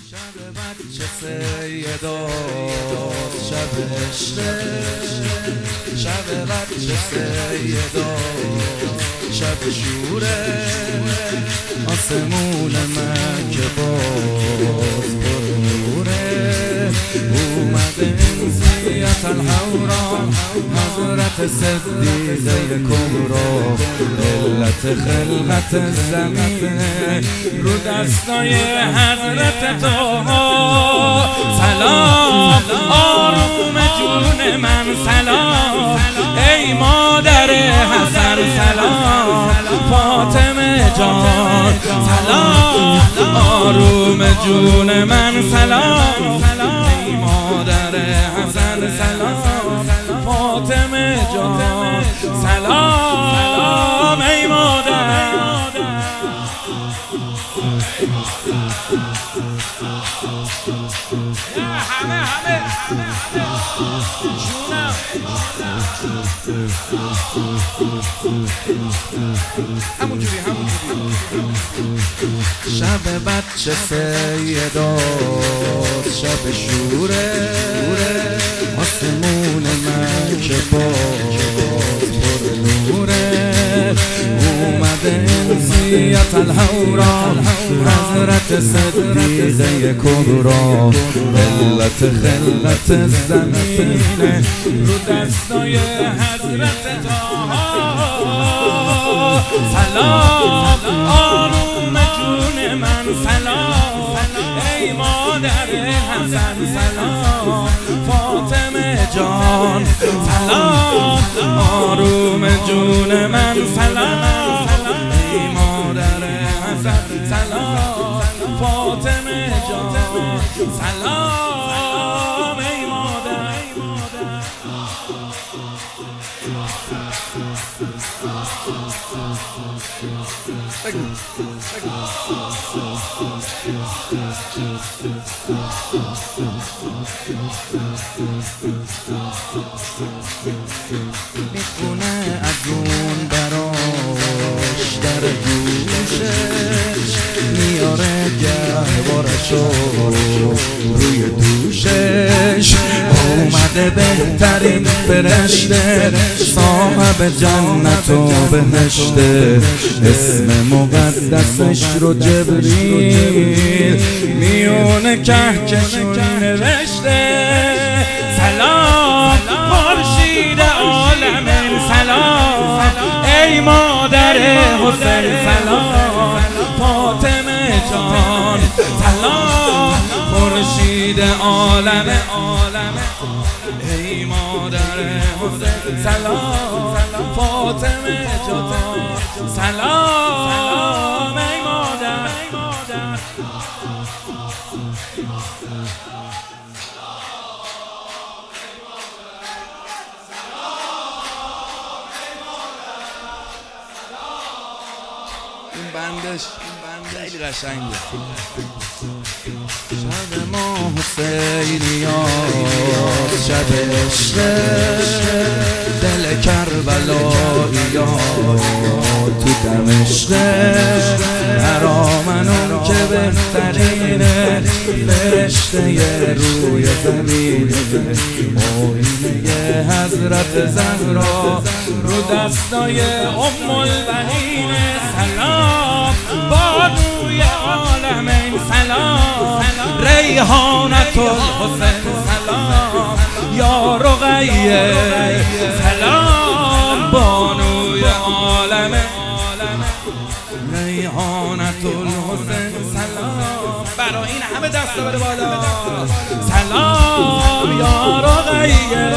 شب بچه سیدات شب عشقه، شب بچه سیدات شب شوره، آسمون مکه باز پر نوره، اومده انزیت الحورا حضرت صدیقه کبرا، علت خلقت زمینه رو دستای حضرت طاها. سلام آروم جون من سلام، ای مادر حسن سلام، فاطمه جان سلام، آروم جون من سلام، ای مادر حسن سلام، فاطمه جان سلام، ای مادر. همه جونم همونجوری شب بچه سیدات شب شوره، آسمون مکه باز پر نوره، اومده انزیت الحورا حضرت صدیقه کبرا، علت خلقت زمینه رو دستای حضرت طاها. سلام آروم جون من سلام، ای مادر حسن سلام، فاطمه جان سلام، آروم جون من سلام، ای مادر حسن سلام، فاطمه جان سلام، ای مادر. میخونه از اون براش در گوشش، میاره گهوارشو روی دوشش، اومده بهترین فرشته صاحب جنت و بهشته، اسم مقدسش رو جبریل میونه کهکشون نوشته. سلام خورشید عالم سلام، ای مادر حسین سلام، فاطمه جان سلام، خورشید عالم ای مادر حسین سلام، فاطمه جان سلام، ای مادر. این بندش خیلی قشنگه. شب ما حسینیات شب عشقه، دل کربلاییات تو دمشقه، برامنون که بهترینه فرشته روی زمینه، آینه حضرت زهرا رو دستای ام البنین. سلام بانوی عالمین سلام، ریحانت الحسین سلام، یا رقیه سلام، بانوی عالمین ریحانت الحسین سلام، برای این همه دست بره بالا. سلام یا رقیه